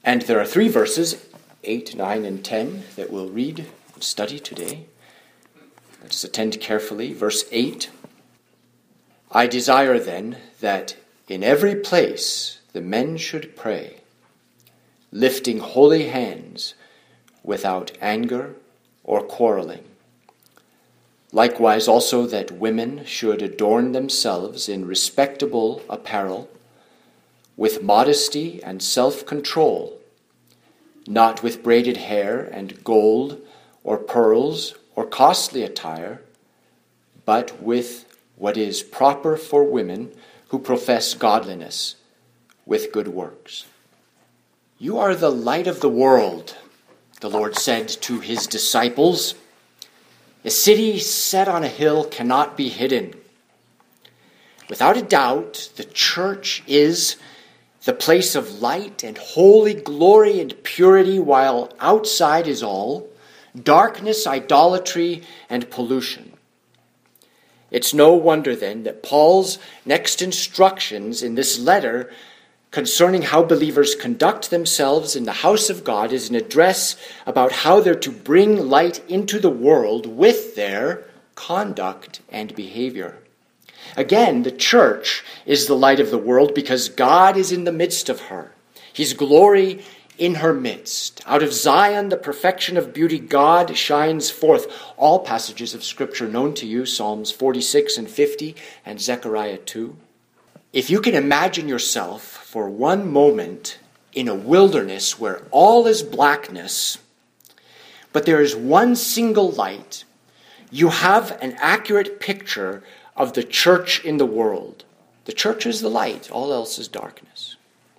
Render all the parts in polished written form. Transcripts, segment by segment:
And there are 3 verses, 8, 9, and 10, that we'll read and study today. Let us attend carefully. Verse 8, I desire then that in every place the men should pray, lifting holy hands without anger or quarreling. Likewise also that women should adorn themselves in respectable apparel, with modesty and self-control, not with braided hair and gold or pearls or costly attire, but with what is proper for women who profess godliness with good works. You are the light of the world, the Lord said to his disciples. A city set on a hill cannot be hidden. Without a doubt, the church is the place of light and holy glory and purity, while outside is all darkness, idolatry, and pollution. It's no wonder then that Paul's next instructions in this letter concerning how believers conduct themselves in the house of God is an address about how they're to bring light into the world with their conduct and behavior. Again, the church is the light of the world because God is in the midst of her. His glory in her midst. Out of Zion, the perfection of beauty, God shines forth. All passages of Scripture known to you, Psalms 46 and 50 and Zechariah 2. If you can imagine yourself for one moment in a wilderness where all is blackness, but there is one single light, you have an accurate picture of the church in the world. The church is the light, all else is darkness.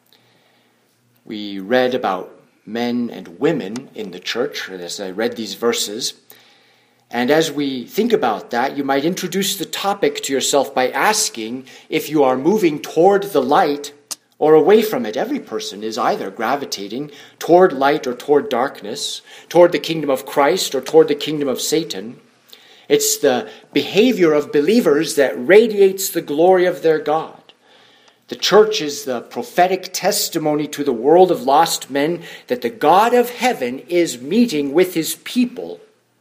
We read about men and women in the church as I read these verses. And as we think about that, you might introduce the topic to yourself by asking if you are moving toward the light or away from it. Every person is either gravitating toward light or toward darkness, toward the kingdom of Christ or toward the kingdom of Satan. It's the behavior of believers that radiates the glory of their God. The church is the prophetic testimony to the world of lost men that the God of heaven is meeting with his people,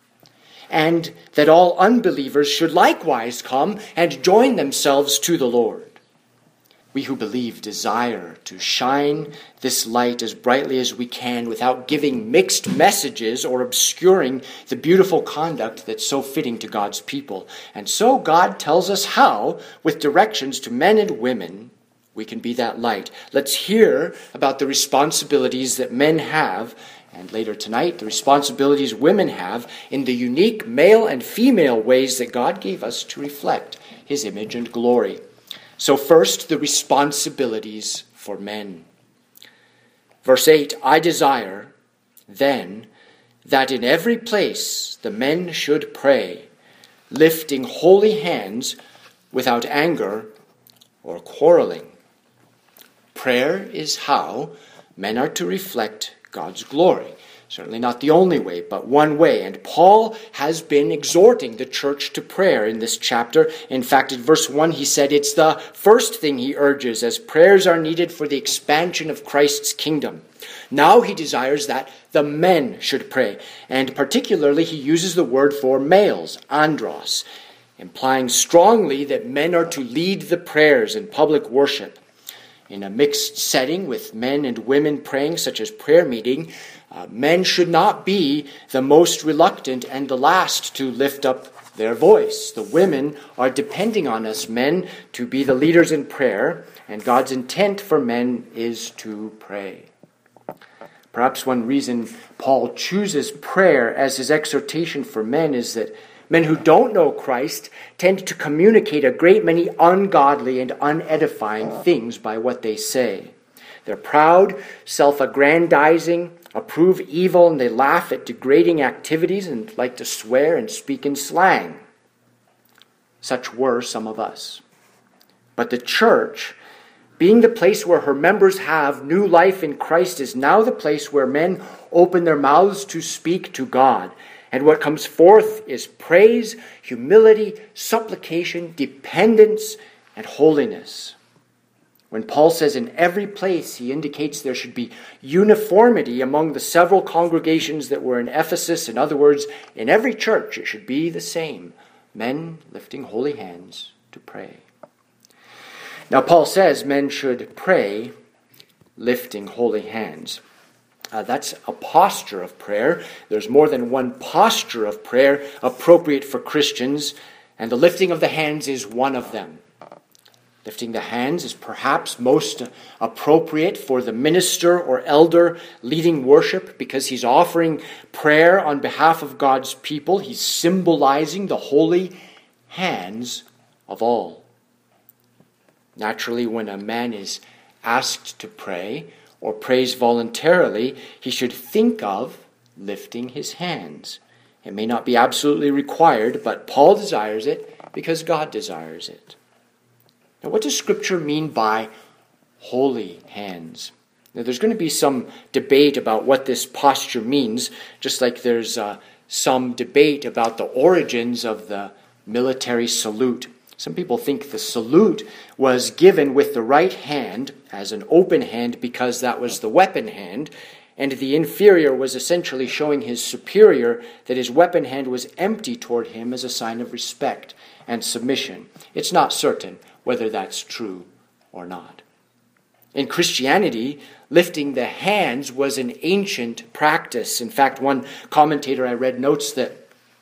and that all unbelievers should likewise come and join themselves to the Lord. We who believe desire to shine this light as brightly as we can without giving mixed messages or obscuring the beautiful conduct that's so fitting to God's people. And so God tells us how, with directions to men and women, we can be that light. Let's hear about the responsibilities that men have, and later tonight, the responsibilities women have in the unique male and female ways that God gave us to reflect his image and glory. So first, the responsibilities for men. Verse 8, I desire, then, that in every place the men should pray, lifting holy hands without anger or quarreling. Prayer is how men are to reflect God's glory. Certainly not the only way, but one way. And Paul has been exhorting the church to prayer in this chapter. In fact, in verse 1, he said it's the first thing he urges as prayers are needed for the expansion of Christ's kingdom. Now he desires that the men should pray. And particularly, he uses the word for males, andros, implying strongly that men are to lead the prayers in public worship. In a mixed setting with men and women praying, such as prayer meeting, men should not be the most reluctant and the last to lift up their voice. The women are depending on us men to be the leaders in prayer, and God's intent for men is to pray. Perhaps one reason Paul chooses prayer as his exhortation for men is that men who don't know Christ tend to communicate a great many ungodly and unedifying things by what they say. They're proud, self-aggrandizing, approve evil, and they laugh at degrading activities and like to swear and speak in slang. Such were some of us. But the church, being the place where her members have new life in Christ, is now the place where men open their mouths to speak to God. And what comes forth is praise, humility, supplication, dependence, and holiness. When Paul says in every place, he indicates there should be uniformity among the several congregations that were in Ephesus. In other words, in every church it should be the same. Men lifting holy hands to pray. Now Paul says men should pray lifting holy hands. That's a posture of prayer. There's more than one posture of prayer appropriate for Christians, and the lifting of the hands is one of them. Lifting the hands is perhaps most appropriate for the minister or elder leading worship because he's offering prayer on behalf of God's people. He's symbolizing the holy hands of all. Naturally, when a man is asked to pray or prays voluntarily, he should think of lifting his hands. It may not be absolutely required, but Paul desires it because God desires it. Now, what does Scripture mean by holy hands? Now, there's going to be some debate about what this posture means, just like there's some debate about the origins of the military salute. Some people think the salute was given with the right hand as an open hand because that was the weapon hand, and the inferior was essentially showing his superior that his weapon hand was empty toward him as a sign of respect and submission. It's not certain whether that's true or not. In Christianity, lifting the hands was an ancient practice. In fact, one commentator I read notes that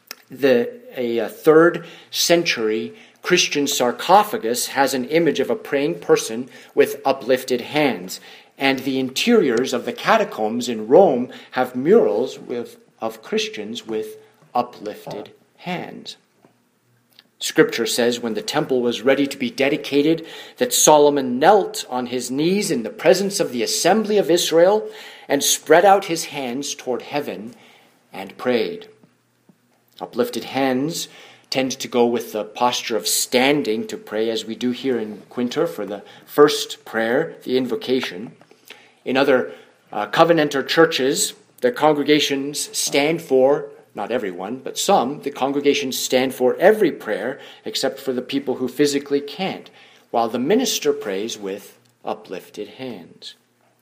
a 3rd century Christian sarcophagus has an image of a praying person with uplifted hands. And the interiors of the catacombs in Rome have murals of Christians with uplifted hands. Scripture says when the temple was ready to be dedicated, that Solomon knelt on his knees in the presence of the assembly of Israel and spread out his hands toward heaven and prayed. Uplifted hands tend to go with the posture of standing to pray, as we do here in Quinter for the first prayer, the invocation. In other Covenanter churches, the congregations stand for, not everyone, but some, the congregations stand for every prayer except for the people who physically can't, while the minister prays with uplifted hands.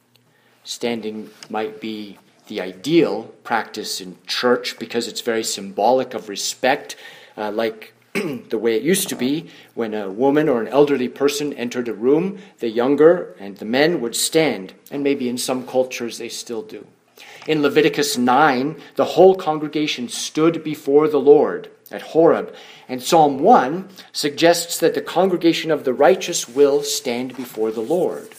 Standing might be the ideal practice in church because it's very symbolic of respect, like the way it used to be when a woman or an elderly person entered a room, the younger and the men would stand, and maybe in some cultures they still do. In Leviticus 9, the whole congregation stood before the Lord at Horeb, and Psalm 1 suggests that the congregation of the righteous will stand before the Lord.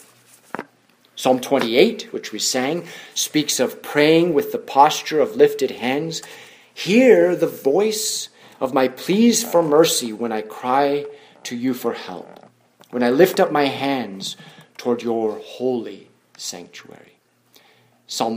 Psalm 28, which we sang, speaks of praying with the posture of lifted hands. Hear the voice of my pleas for mercy when I cry to you for help, when I lift up my hands toward your holy sanctuary. Psalm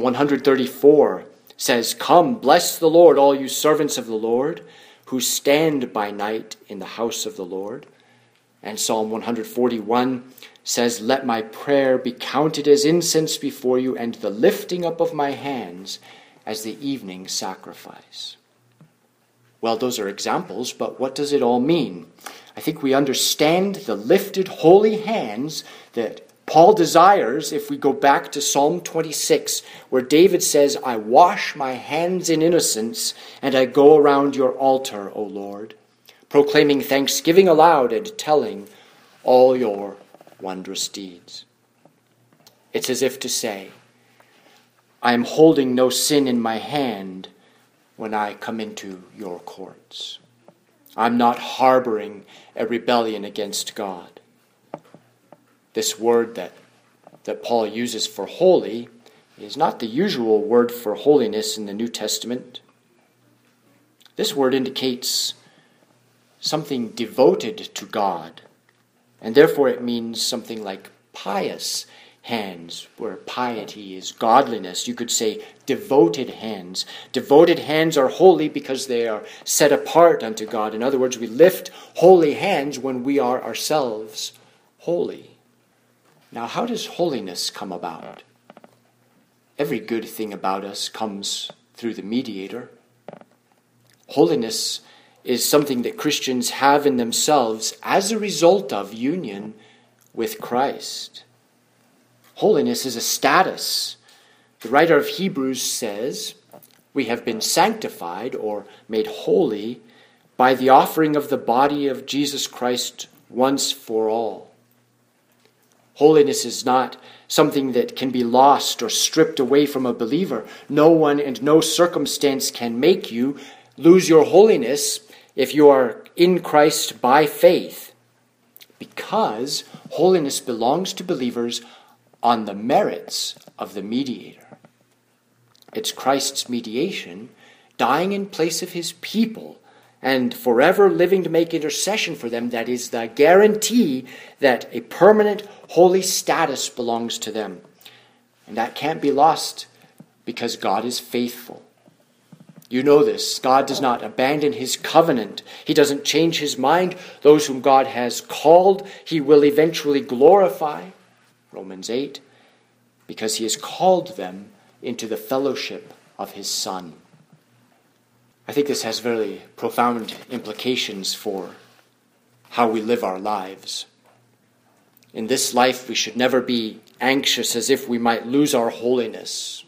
134 says, Come, bless the Lord, all you servants of the Lord, who stand by night in the house of the Lord. And Psalm 141 says, Let my prayer be counted as incense before you, and the lifting up of my hands as the evening sacrifice. Well, those are examples, but what does it all mean? I think we understand the lifted holy hands that Paul desires if we go back to Psalm 26, where David says, I wash my hands in innocence, and I go around your altar, O Lord, proclaiming thanksgiving aloud and telling all your wondrous deeds. It's as if to say, I am holding no sin in my hand when I come into your courts. I'm not harboring a rebellion against God. This word that Paul uses for holy is not the usual word for holiness in the New Testament. This word indicates something devoted to God, and therefore it means something like pious hands, where piety is godliness. You could say devoted hands. Devoted hands are holy because they are set apart unto God. In other words, we lift holy hands when we are ourselves holy. Now, how does holiness come about? Every good thing about us comes through the mediator. Holiness is something that Christians have in themselves as a result of union with Christ. Holiness is a status. The writer of Hebrews says, we have been sanctified or made holy by the offering of the body of Jesus Christ once for all. Holiness is not something that can be lost or stripped away from a believer. No one and no circumstance can make you lose your holiness if you are in Christ by faith, because holiness belongs to believers on the merits of the mediator. It's Christ's mediation, dying in place of his people, and forever living to make intercession for them, that is the guarantee that a permanent holy status belongs to them. And that can't be lost because God is faithful. You know this. God does not abandon his covenant. He doesn't change his mind. Those whom God has called, he will eventually glorify. Romans 8, because he has called them into the fellowship of his Son. I think this has very profound implications for how we live our lives. In this life, we should never be anxious as if we might lose our holiness.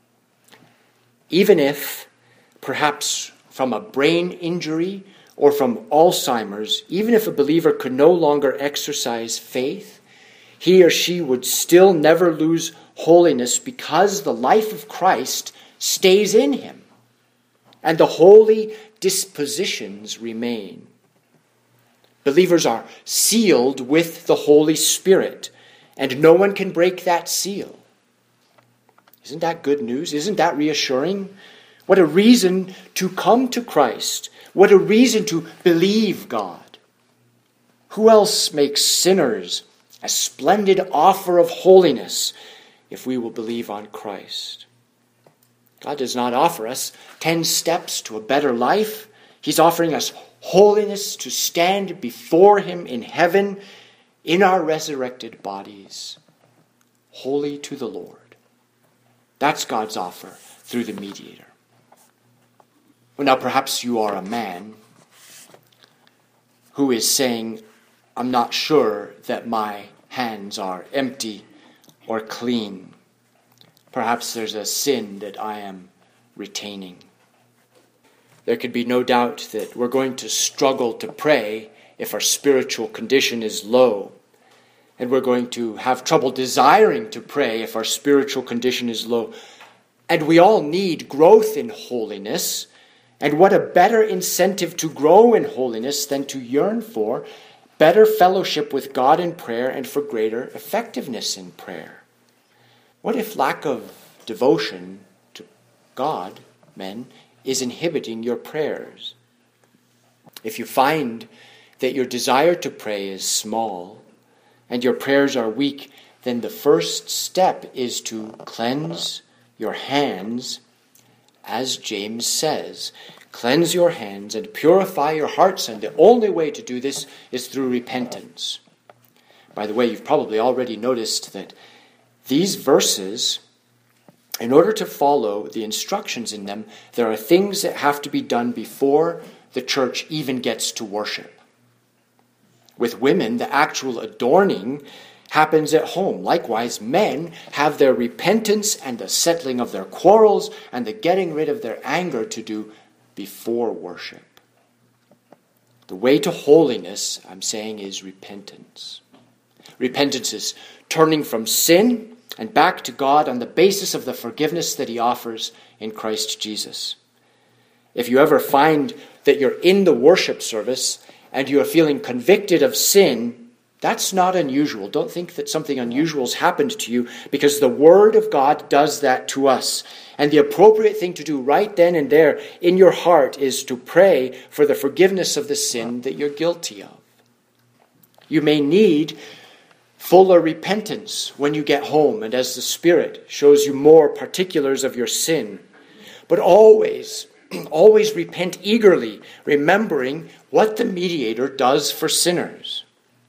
Even if, perhaps from a brain injury or from Alzheimer's, even if a believer could no longer exercise faith, he or she would still never lose holiness because the life of Christ stays in him and the holy dispositions remain. Believers are sealed with the Holy Spirit, and no one can break that seal. Isn't that good news? Isn't that reassuring? What a reason to come to Christ. What a reason to believe God. Who else makes sinners a splendid offer of holiness if we will believe on Christ? God does not offer us 10 steps to a better life. He's offering us holiness to stand before him in heaven in our resurrected bodies, holy to the Lord. That's God's offer through the mediator. Well, now perhaps you are a man who is saying, I'm not sure that my hands are empty or clean. Perhaps there's a sin that I am retaining. There could be no doubt that we're going to struggle to pray if our spiritual condition is low. And we're going to have trouble desiring to pray if our spiritual condition is low. And we all need growth in holiness. And what a better incentive to grow in holiness than to yearn for better fellowship with God in prayer and for greater effectiveness in prayer. What if lack of devotion to God, men, is inhibiting your prayers? If you find that your desire to pray is small and your prayers are weak, then the first step is to cleanse your hands, as James says. Cleanse your hands and purify your hearts, and the only way to do this is through repentance. By the way, you've probably already noticed that these verses, in order to follow the instructions in them, there are things that have to be done before the church even gets to worship. With women, the actual adorning happens at home. Likewise, men have their repentance and the settling of their quarrels and the getting rid of their anger to do before worship. The way to holiness, I'm saying, is repentance. Repentance is turning from sin and back to God on the basis of the forgiveness that he offers in Christ Jesus. If you ever find that you're in the worship service and you are feeling convicted of sin, that's not unusual. Don't think that something unusual has happened to you, because the Word of God does that to us. And the appropriate thing to do right then and there in your heart is to pray for the forgiveness of the sin that you're guilty of. You may need fuller repentance when you get home and as the Spirit shows you more particulars of your sin. But always repent eagerly, remembering what the mediator does for sinners.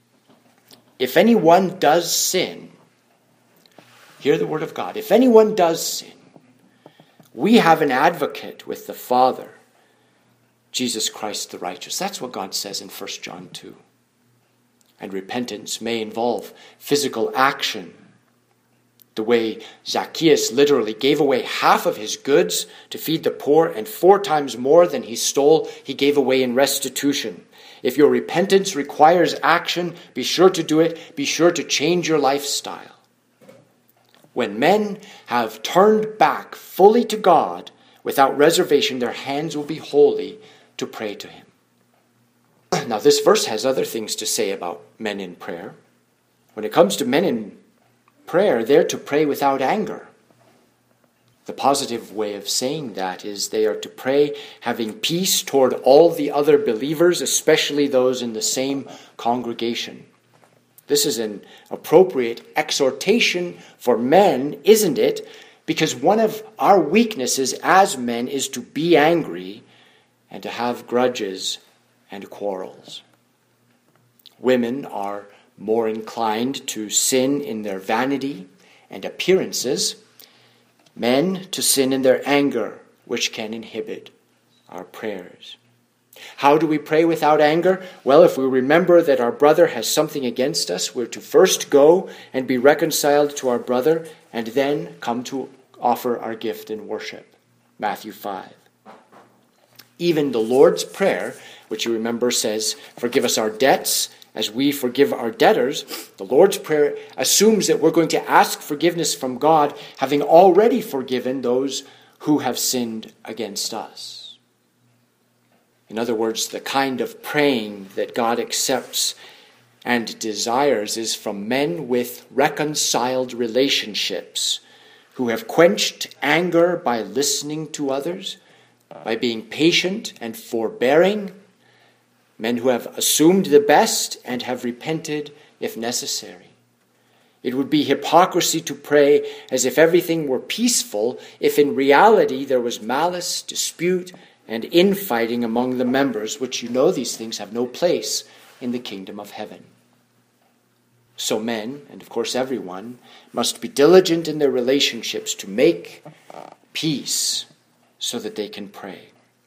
If anyone does sin, hear the word of God. If anyone does sin, we have an advocate with the Father, Jesus Christ the righteous. That's what God says in 1 John 2. And repentance may involve physical action. The way Zacchaeus literally gave away half of his goods to feed the poor, and 4 times more than he stole, he gave away in restitution. If your repentance requires action, be sure to do it. Be sure to change your lifestyle. When men have turned back fully to God, without reservation, their hands will be holy to pray to him. Now, this verse has other things to say about men in prayer. When it comes to men in prayer, they're to pray without anger. The positive way of saying that is they are to pray having peace toward all the other believers, especially those in the same congregation. This is an appropriate exhortation for men, isn't it? Because one of our weaknesses as men is to be angry and to have grudges and quarrels. Women are more inclined to sin in their vanity and appearances, men to sin in their anger, which can inhibit our prayers. How do we pray without anger? Well, if we remember that our brother has something against us, we're to first go and be reconciled to our brother, and then come to offer our gift in worship. Matthew 5. Even the Lord's Prayer, which you remember says, forgive us our debts as we forgive our debtors, the Lord's Prayer assumes that we're going to ask forgiveness from God, having already forgiven those who have sinned against us. In other words, the kind of praying that God accepts and desires is from men with reconciled relationships, who have quenched anger by listening to others, by being patient and forbearing, men who have assumed the best and have repented if necessary. It would be hypocrisy to pray as if everything were peaceful if in reality there was malice, dispute, and infighting among the members, which you know these things have no place in the kingdom of heaven. So men, and of course everyone, must be diligent in their relationships to make peace so that they can pray.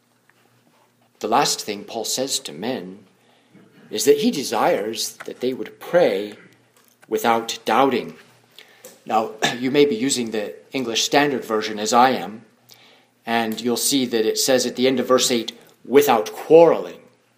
The last thing Paul says to men is that he desires that they would pray without doubting. Now, you may be using the English Standard Version as I am, and you'll see that it says at the end of verse 8, without quarreling.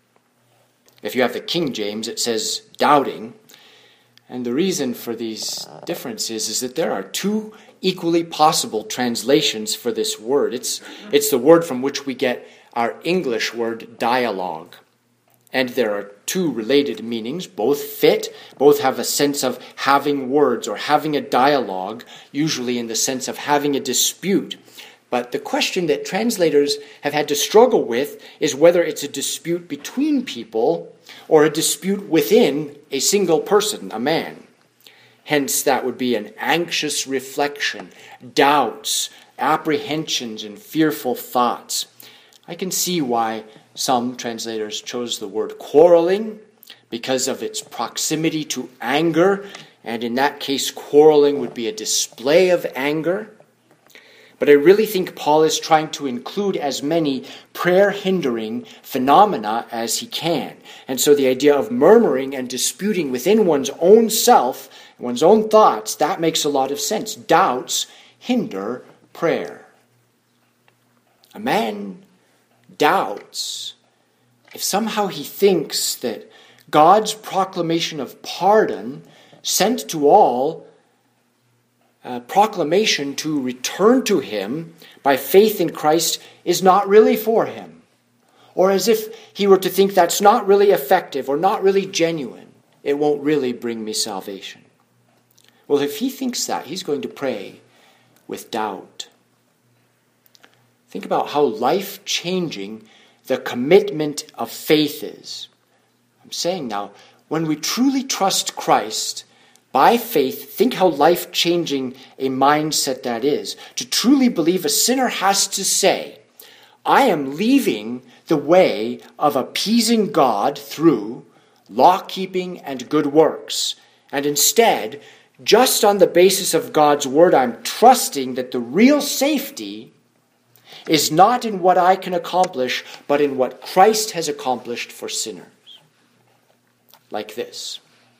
If you have the King James, it says doubting. And the reason for these differences is that there are 2 equally possible translations for this word. It's the word from which we get our English word dialogue. And there are 2 related meanings, both fit, both have a sense of having words or having a dialogue, usually in the sense of having a dispute. But the question that translators have had to struggle with is whether it's a dispute between people or a dispute within a single person, a man. Hence, that would be an anxious reflection, doubts, apprehensions, and fearful thoughts. I can see why some translators chose the word quarreling because of its proximity to anger, and in that case, quarreling would be a display of anger. But I really think Paul is trying to include as many prayer-hindering phenomena as he can. And so the idea of murmuring and disputing within one's own self, one's own thoughts, that makes a lot of sense. Doubts hinder prayer. A man doubts if somehow he thinks that God's proclamation of pardon sent to all, proclamation to return to him by faith in Christ is not really for him. Or as if he were to think that's not really effective or not really genuine. It won't really bring me salvation. Well, if he thinks that, he's going to pray with doubt. Think about how life-changing the commitment of faith is. I'm saying now, when we truly trust Christ, by faith, think how life-changing a mindset that is. To truly believe, a sinner has to say, I am leaving the way of appeasing God through law-keeping and good works. And instead, just on the basis of God's word, I'm trusting that the real safety is not in what I can accomplish, but in what Christ has accomplished for sinners. Like this.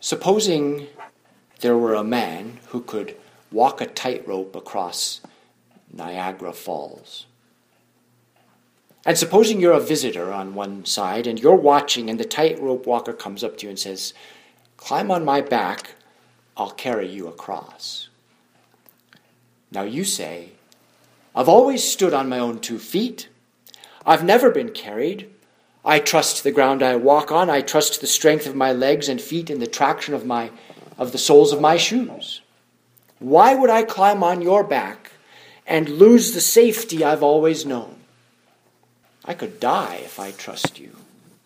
Supposing there were a man who could walk a tightrope across Niagara Falls. And supposing you're a visitor on one side and you're watching and the tightrope walker comes up to you and says, "Climb on my back, I'll carry you across." Now you say, "I've always stood on my own 2 feet. I've never been carried. I trust the ground I walk on. I trust the strength of my legs and feet and the traction of the soles of my shoes. Why would I climb on your back and lose the safety I've always known? I could die if I trust you."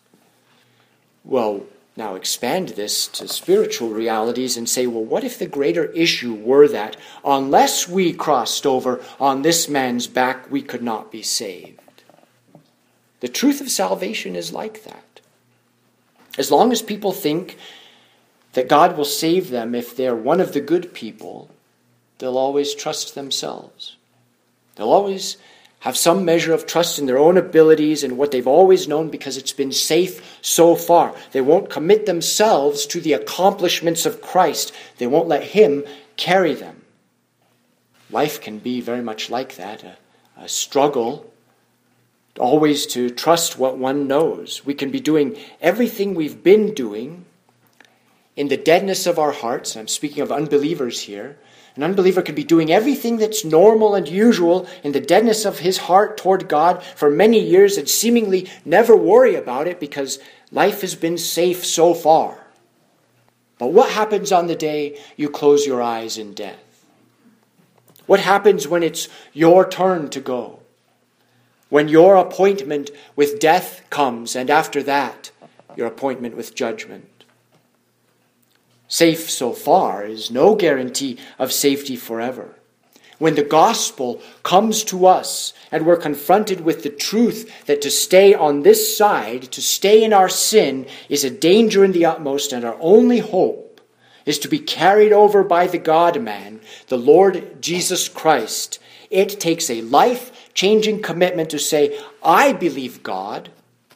Well, now expand this to spiritual realities and say, well, what if the greater issue were that unless we crossed over on this man's back, we could not be saved? The truth of salvation is like that. As long as people think that God will save them if they're one of the good people, they'll always trust themselves. They'll always have some measure of trust in their own abilities and what they've always known because it's been safe so far. They won't commit themselves to the accomplishments of Christ. They won't let Him carry them. Life can be very much like that, a struggle always to trust what one knows. We can be doing everything we've been doing in the deadness of our hearts. I'm speaking of unbelievers here. An unbeliever could be doing everything that's normal and usual in the deadness of his heart toward God for many years and seemingly never worry about it because life has been safe so far. But what happens on the day you close your eyes in death? What happens when it's your turn to go? When your appointment with death comes, and after that, your appointment with judgment? Safe so far is no guarantee of safety forever. When the gospel comes to us and we're confronted with the truth that to stay on this side, to stay in our sin, is a danger in the utmost, and our only hope is to be carried over by the God-man, the Lord Jesus Christ, it takes a life-changing commitment to say, I believe God,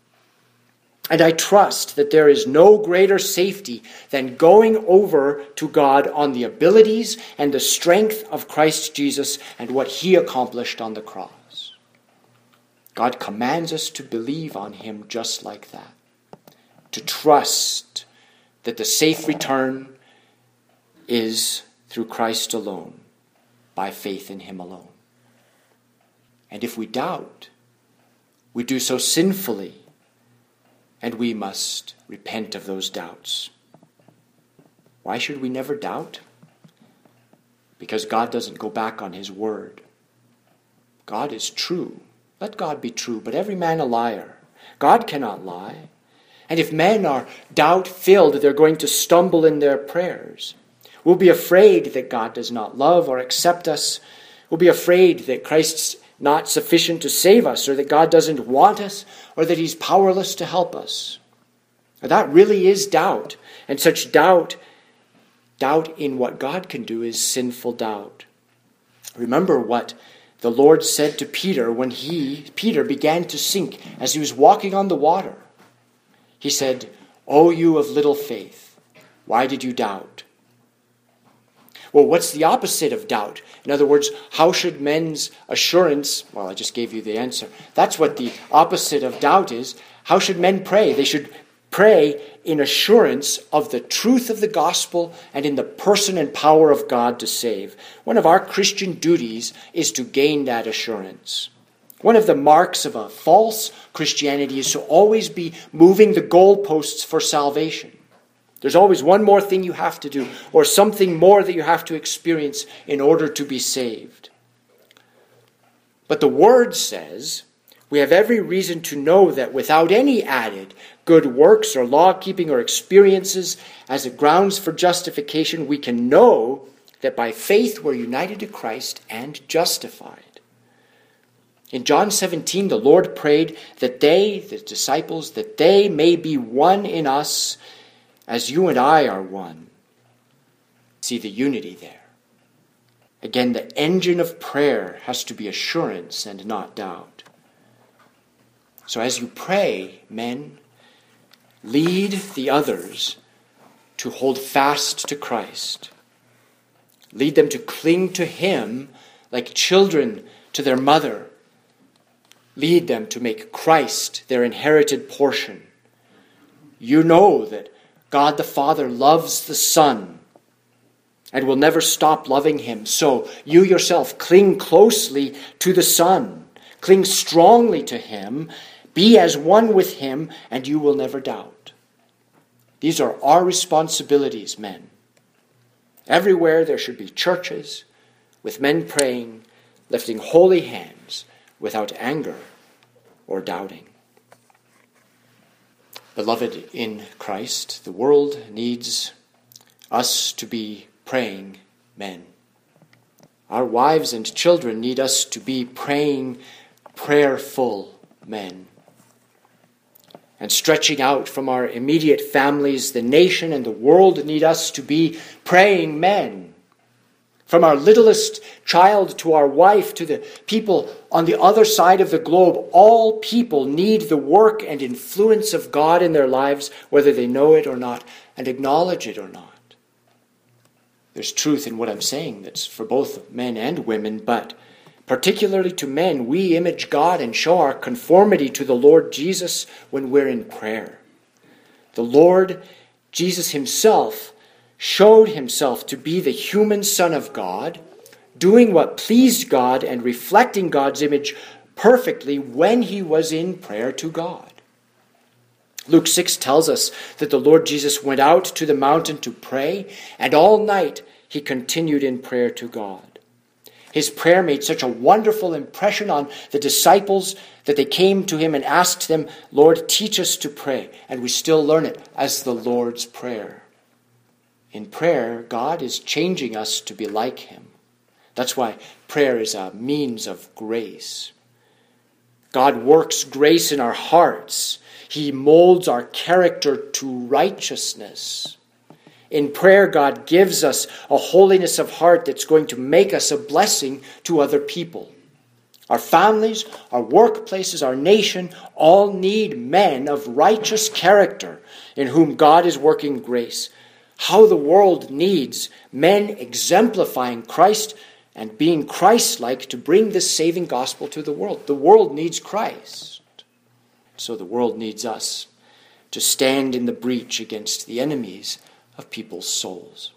and I trust that there is no greater safety than going over to God on the abilities and the strength of Christ Jesus and what He accomplished on the cross. God commands us to believe on Him just like that, to trust that the safe return is through Christ alone, by faith in Him alone. And if we doubt, we do so sinfully, and we must repent of those doubts. Why should we never doubt? Because God doesn't go back on His word. God is true. Let God be true, but every man a liar. God cannot lie. And if men are doubt-filled, they're going to stumble in their prayers. We'll be afraid that God does not love or accept us. We'll be afraid that Christ's not sufficient to save us, or that God doesn't want us, or that He's powerless to help us. Now, that really is doubt. And such doubt in what God can do, is sinful doubt. Remember what the Lord said to Peter when Peter began to sink as he was walking on the water. He said, "O you of little faith, why did you doubt?" Well, what's the opposite of doubt? In other words, how should men's assurance... Well, I just gave you the answer. That's what the opposite of doubt is. How should men pray? They should pray in assurance of the truth of the gospel and in the person and power of God to save. One of our Christian duties is to gain that assurance. One of the marks of a false Christianity is to always be moving the goalposts for salvation. There's always one more thing you have to do, or something more that you have to experience in order to be saved. But the Word says we have every reason to know that without any added good works or law-keeping or experiences as a grounds for justification, we can know that by faith we're united to Christ and justified. In John 17, the Lord prayed that they, the disciples, that they may be one in us as you and I are one. See the unity there. Again, the engine of prayer has to be assurance and not doubt. So as you pray, men, lead the others to hold fast to Christ. Lead them to cling to Him like children to their mother. Lead them to make Christ their inherited portion. You know that God the Father loves the Son and will never stop loving Him. So you yourself cling closely to the Son. Cling strongly to Him. Be as one with Him, and you will never doubt. These are our responsibilities, men. Everywhere there should be churches with men praying, lifting holy hands without anger or doubting. Beloved in Christ, the world needs us to be praying men. Our wives and children need us to be praying, prayerful men. And stretching out from our immediate families, the nation and the world need us to be praying men. From our littlest child to our wife to the people on the other side of the globe, all people need the work and influence of God in their lives, whether they know it or not, and acknowledge it or not. There's truth in what I'm saying that's for both men and women, but particularly to men, we image God and show our conformity to the Lord Jesus when we're in prayer. The Lord Jesus Himself showed Himself to be the human Son of God, doing what pleased God and reflecting God's image perfectly when He was in prayer to God. Luke 6 tells us that the Lord Jesus went out to the mountain to pray, and all night He continued in prayer to God. His prayer made such a wonderful impression on the disciples that they came to Him and asked Him, Lord, teach us to pray. And we still learn it as the Lord's Prayer. In prayer, God is changing us to be like Him. That's why prayer is a means of grace. God works grace in our hearts. He molds our character to righteousness. In prayer, God gives us a holiness of heart that's going to make us a blessing to other people. Our families, our workplaces, our nation all need men of righteous character in whom God is working grace. How the world needs men exemplifying Christ and being Christ-like to bring this saving gospel to the world. The world needs Christ. So the world needs us to stand in the breach against the enemies of people's souls.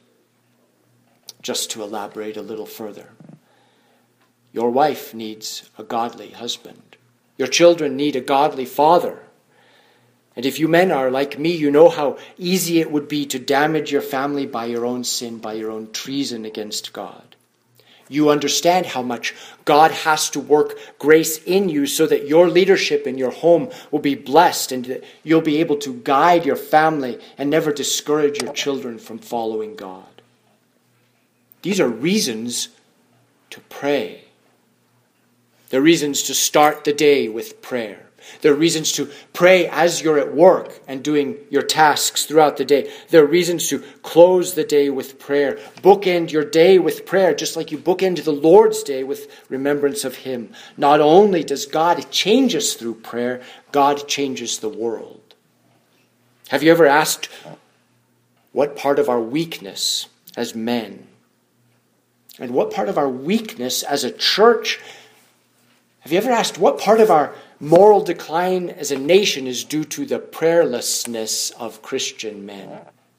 Just to elaborate a little further, your wife needs a godly husband. Your children need a godly father. And if you men are like me, you know how easy it would be to damage your family by your own sin, by your own treason against God. You understand how much God has to work grace in you so that your leadership in your home will be blessed and that you'll be able to guide your family and never discourage your children from following God. These are reasons to pray. They're reasons to start the day with prayer. There are reasons to pray as you're at work and doing your tasks throughout the day. There are reasons to close the day with prayer. Bookend your day with prayer, just like you bookend the Lord's Day with remembrance of Him. Not only does God change us through prayer, God changes the world. Have you ever asked what part of our weakness as men and what part of our weakness as a church, have you ever asked what part of our moral decline as a nation is due to the prayerlessness of Christian men?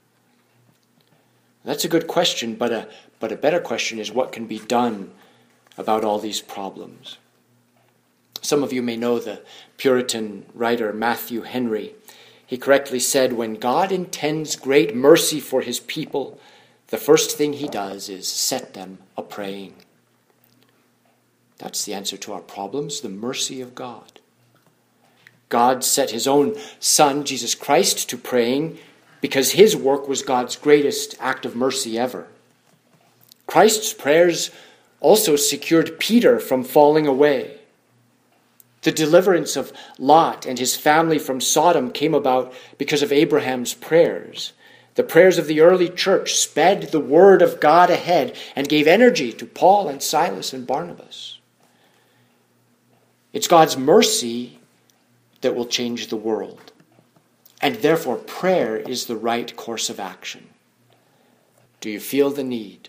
That's a good question, but a better question is what can be done about all these problems. Some of you may know the Puritan writer Matthew Henry. He correctly said, when God intends great mercy for His people, the first thing He does is set them a-praying. That's the answer to our problems, the mercy of God. God set His own Son, Jesus Christ, to praying because His work was God's greatest act of mercy ever. Christ's prayers also secured Peter from falling away. The deliverance of Lot and his family from Sodom came about because of Abraham's prayers. The prayers of the early church sped the word of God ahead and gave energy to Paul and Silas and Barnabas. It's God's mercy that will change the world. And therefore, prayer is the right course of action. Do you feel the need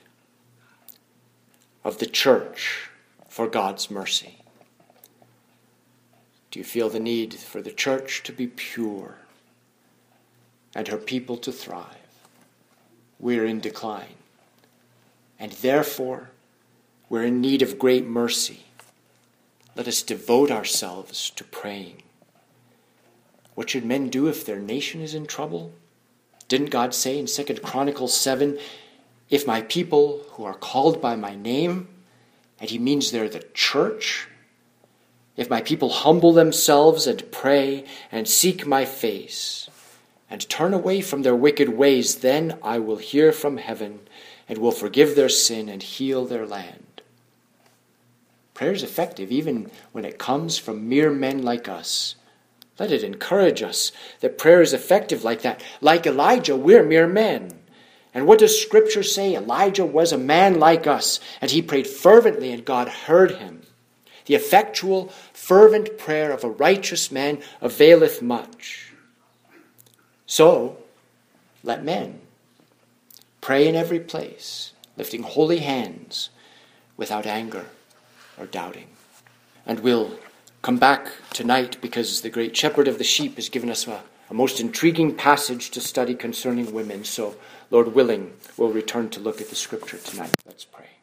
of the church for God's mercy? Do you feel the need for the church to be pure and her people to thrive? We're in decline, and therefore we're in need of great mercy. Let us devote ourselves to praying. What should men do if their nation is in trouble? Didn't God say in 2 Chronicles 7, if my people who are called by my name, and he means they're the church, if my people humble themselves and pray and seek my face and turn away from their wicked ways, then I will hear from heaven and will forgive their sin and heal their land. Prayer is effective even when it comes from mere men like us. Let it encourage us that prayer is effective like that. Like Elijah, we're mere men. And what does Scripture say? Elijah was a man like us, and he prayed fervently, and God heard him. The effectual, fervent prayer of a righteous man availeth much. So, let men pray in every place, lifting holy hands without anger or doubting. And we'll come back tonight because the great shepherd of the sheep has given us a most intriguing passage to study concerning women. So, Lord willing, we'll return to look at the Scripture tonight. Let's pray.